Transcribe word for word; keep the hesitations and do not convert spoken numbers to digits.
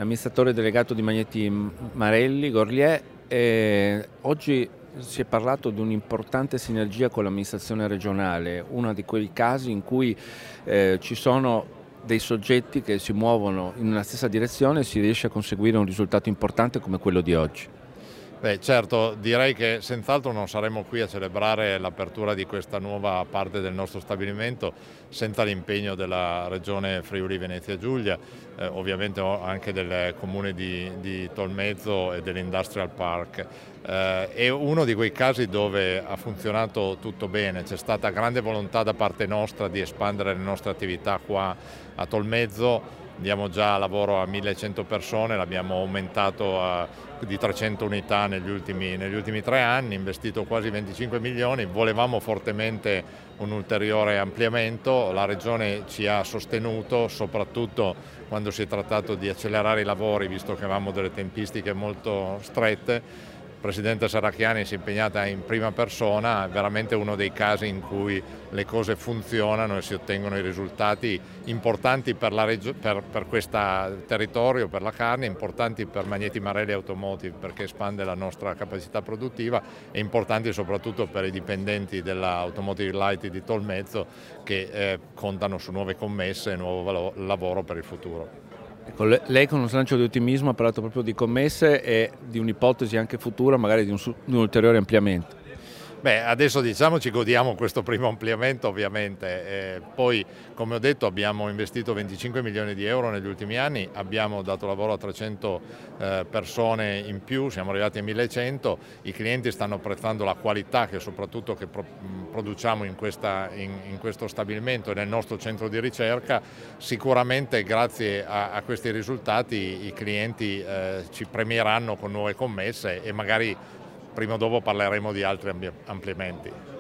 amministratore delegato di Magneti Marelli, Gorlier. E oggi si è parlato di un'importante sinergia con l'amministrazione regionale, uno di quei casi in cui eh, ci sono dei soggetti che si muovono in una stessa direzione e si riesce a conseguire un risultato importante come quello di oggi. Beh, certo, direi che senz'altro non saremmo qui a celebrare l'apertura di questa nuova parte del nostro stabilimento senza l'impegno della Regione Friuli Venezia Giulia, eh, ovviamente anche del Comune di, di Tolmezzo e dell'Industrial Park. Eh, è uno di quei casi dove ha funzionato tutto bene, c'è stata grande volontà da parte nostra di espandere le nostre attività qua a Tolmezzo. Diamo già lavoro a millecento persone, l'abbiamo aumentato a, di trecento unità negli ultimi, negli ultimi tre anni, investito quasi venticinque milioni, volevamo fortemente un ulteriore ampliamento, la Regione ci ha sostenuto soprattutto quando si è trattato di accelerare i lavori visto che avevamo delle tempistiche molto strette. Il Presidente Serracchiani si è impegnata in prima persona, è veramente uno dei casi in cui le cose funzionano e si ottengono i risultati importanti per, la per, per questo territorio, per la carne, importanti per Magneti Marelli Automotive perché espande la nostra capacità produttiva e importanti soprattutto per i dipendenti dell'Automotive Light di Tolmezzo che eh, contano su nuove commesse e nuovo lavoro per il futuro. Ecco, lei con uno slancio di ottimismo ha parlato proprio di commesse e di un'ipotesi anche futura, magari di un, di un ulteriore ampliamento. Beh, adesso diciamo ci godiamo questo primo ampliamento ovviamente, eh, poi come ho detto abbiamo investito venticinque milioni di euro negli ultimi anni, abbiamo dato lavoro a trecento eh, persone in più, siamo arrivati a millecento, i clienti stanno apprezzando la qualità che soprattutto che pro, produciamo in, questa, in, in questo stabilimento e nel nostro centro di ricerca, sicuramente grazie a, a questi risultati i clienti eh, ci premieranno con nuove commesse e magari prima o dopo parleremo di altri ampliamenti.